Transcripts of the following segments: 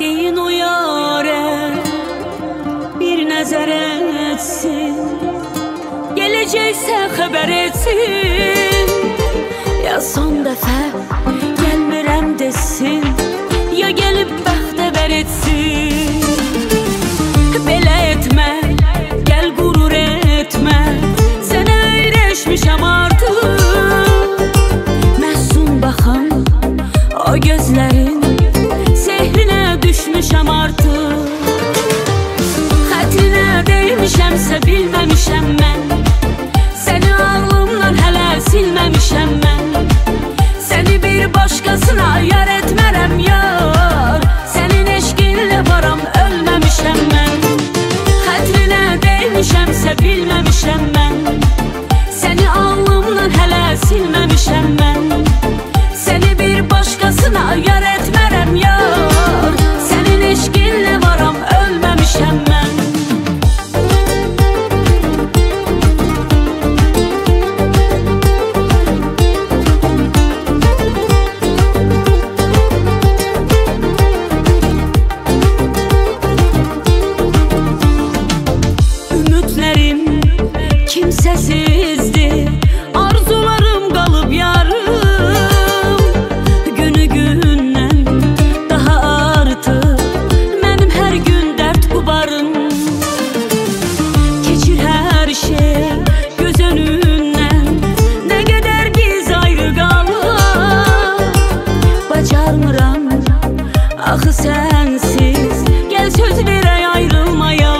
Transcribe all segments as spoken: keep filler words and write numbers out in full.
deyin o yâre bir nəzər etsin, gələcəksə xəbər etsin. Ya son dəfə gəlmirəm desin, ya gəlib bəxtəvər etsin. Belə etmə, gəl qürur etmə, sənə öyrəşmişəm artıq. Məhsun baxan o gözlərin sehrinə düşmüşəm artıq. Xətrinə deymişəmsə bilməmişəm mən, səni ağlımdan hələ silməmişəm mən. Səni bir başqasına yar etmərəm yar, sənin eşqinlə varam ölməmişəm mən. Xətrinə deymişəmsə bilməmişəm mən, səni ağlımdan hələ silməmişəm mən. Səni bir başqasına yar etmərəm yar, sənin eşqinlə varam ölməmişəm mən. Kimsəsizdir, arzularım qalıb yarım. Günü gündən daha artıq mənim hər gün dərd qubarım. Keçir hər şey göz önündən, nə qədər biz ayrı qalaq. Bacarmıram axı sənsiz, gəl söz verək ayrılmaya.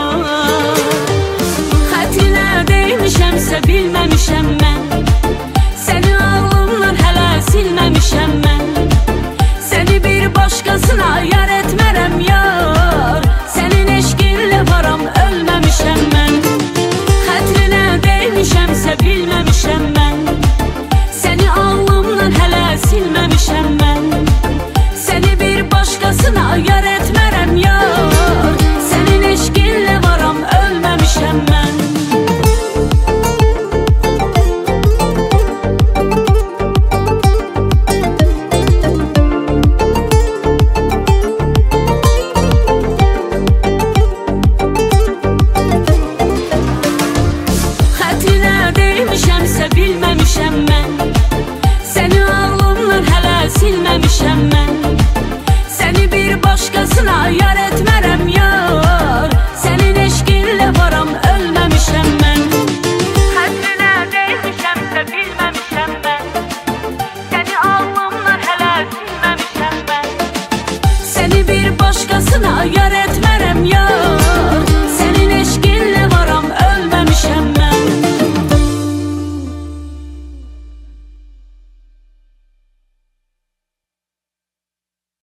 Deymişəmsə bilməmişəm mən, səni ağlımdan hələ silməmişəm mən. Səni bir başqasına yar etmərəm yar, sənin eşqinlə varam ölməmişəm mən. Xətrinə deymişəmsə bilməmişəm mən, səni ağlımdan hələ silməmişəm mən. Səni bir başqasına yar etmərəm yar, sənin eşqinlə varam ölməmişəm mən. Deymişəmsə bilməmişəm mən, səni ağlımdan hələ silməmişəm mən. Səni bir başqasına yar etmərəm yar, sənin eşqinlə varam ölməmişəm mən. Xətrinə deymişəmsə bilməmişəm mən, səni ağlımdan hələ silməmişəm mən. Səni bir başqasına yar etmərəm